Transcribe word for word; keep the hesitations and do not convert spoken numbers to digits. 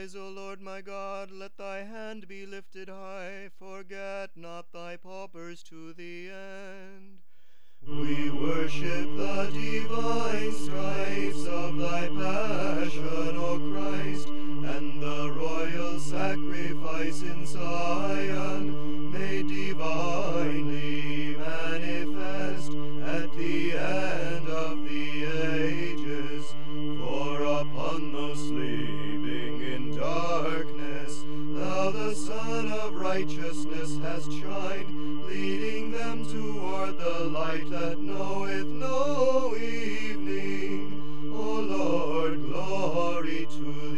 Arise, O Lord my God, let thy hand be lifted high. Forget not thy paupers to the end. We worship the divine stripes of thy passion, O Christ, and the royal sacrifice in Zion, made divinely manifest at the end of the ages. For upon those sleeping in darkness, thou the Son of righteousness hast shined, leading them toward the light that knoweth no evening. O Lord, glory to